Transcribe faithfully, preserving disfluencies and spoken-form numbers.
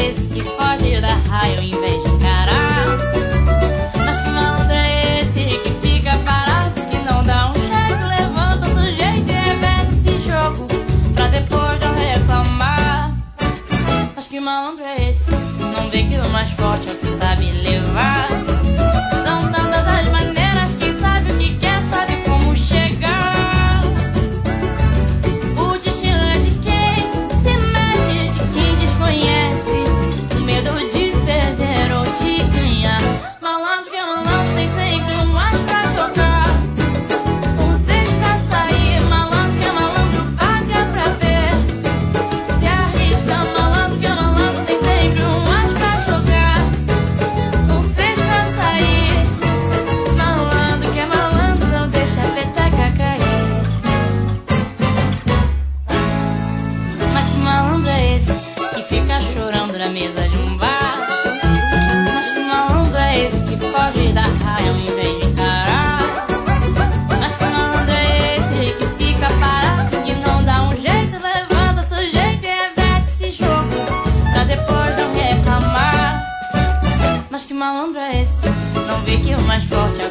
é esse que foge da raia ao invés de encarar? Mas que malandro é esse que fica parado, que não dá um jeito, levanta o sujeito e repete esse jogo pra depois não reclamar? Mas que malandro é esse? Não vê que o mais forte é o que sabe levar. São tantas as maneiras, quem sabe o que quer, sabe como chegar. O destino é de quem se mexe, de quem desconhece o medo de perder ou de ganhar. Malandro que é malandro tem sempre um as pra jogar, um seis pra sair. Malandro que é malandro paga pra ver, se arrisca. Malandro que é malandro tem sempre um as pra jogar, um seis pra sair. Malandro que é malandro não deixa a peteca cair. Mas que malandro é esse que fica chorando na mesa de um bar? Mas que malandro é esse que foge da raia ao invés de encarar? Mas que malandro é esse que fica parado, que não dá um jeito, levanta o sujeito e reverte esse jogo pra depois não reclamar? Mas que malandro é esse? Não vê que o mais forte é